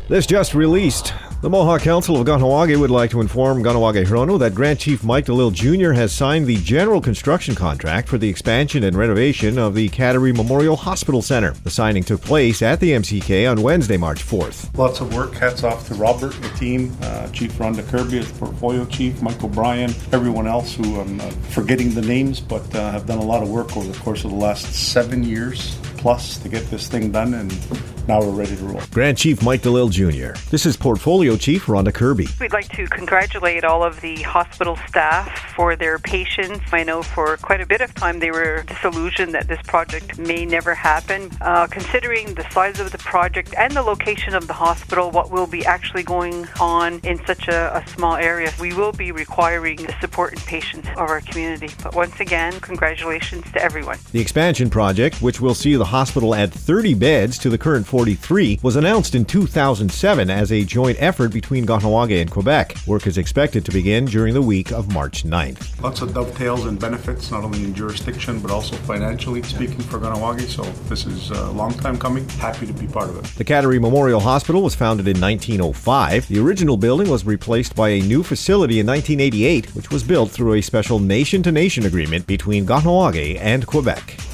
This just released. The Mohawk Council of Kahnawake would like to inform Kahnawake Hrono that Grand Chief Mike DeLille Jr. has signed the general construction contract for the expansion and renovation of the Kateri Memorial Hospital Center. The signing took place at the MCK on Wednesday, March 4th. Lots of work. Hats off to Robert, the team, Chief Rhonda Kirby as portfolio chief, Michael Bryan, everyone else who I'm forgetting the names, but have done a lot of work over the course of the last 7 years plus to get this thing done, and now we're ready to roll. Grand Chief Mike DeLille Jr. This is Portfolio Chief Rhonda Kirby. We'd like to congratulate all of the hospital staff for their patience. I know for quite a bit of time they were disillusioned that this project may never happen. Considering the size of the project and the location of the hospital, what will be actually going on in such a small area, we will be requiring the support and patience of our community. But once again, congratulations to everyone. The expansion project, which will see the hospital add 30 beds to the current 43, was announced in 2007 as a joint effort between Kahnawake and Quebec. Work is expected to begin during the week of March 9th. Lots of dovetails and benefits, not only in jurisdiction, but also financially speaking for Kahnawake. So this is a long time coming. Happy to be part of it. The Kateri Memorial Hospital was founded in 1905. The original building was replaced by a new facility in 1988, which was built through a special nation-to-nation agreement between Kahnawake and Quebec.